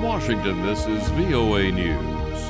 In Washington, this is VOA News.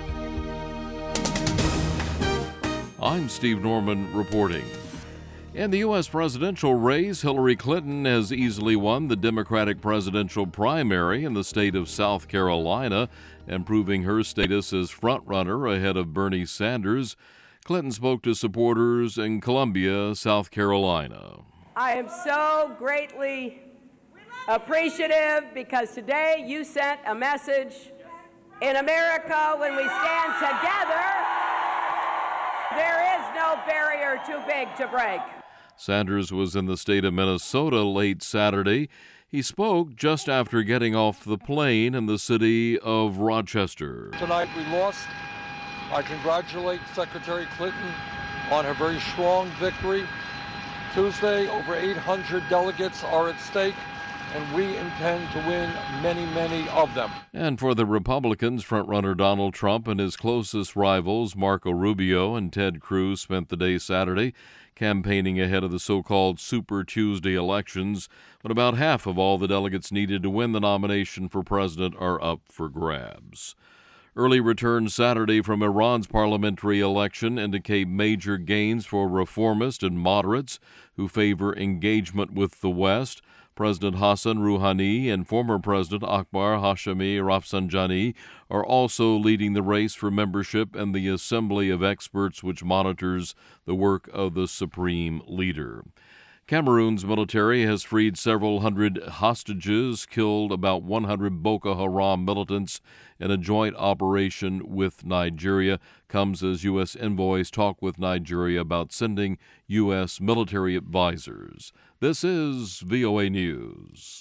I'm Steve Norman reporting. In the U.S. presidential race, Hillary Clinton has easily won the Democratic presidential primary in the state of South Carolina, improving her status as frontrunner ahead of Bernie Sanders. Clinton spoke to supporters in Columbia, South Carolina. I am so greatly appreciative because today you sent a message in America. When we stand together, there is no barrier too big to break. Sanders was in the state of Minnesota late Saturday. He spoke just after getting off the plane in the city of Rochester. Tonight we lost. I congratulate Secretary Clinton on her very strong victory. Tuesday, over 800 delegates are at stake, and we intend to win many, many of them. And for the Republicans, frontrunner Donald Trump and his closest rivals, Marco Rubio and Ted Cruz, spent the day Saturday campaigning ahead of the so-called Super Tuesday elections, when about half of all the delegates needed to win the nomination for president are up for grabs. Early returns Saturday from Iran's parliamentary election indicate major gains for reformists and moderates who favor engagement with the West. President Hassan Rouhani and former President Akbar Hashemi Rafsanjani are also leading the race for membership in the Assembly of Experts, which monitors the work of the supreme leader. Cameroon's military has freed several hundred hostages, killed about 100 Boko Haram militants in a joint operation with Nigeria. Comes as U.S. envoys talk with Nigeria about sending U.S. military advisors. This is VOA News.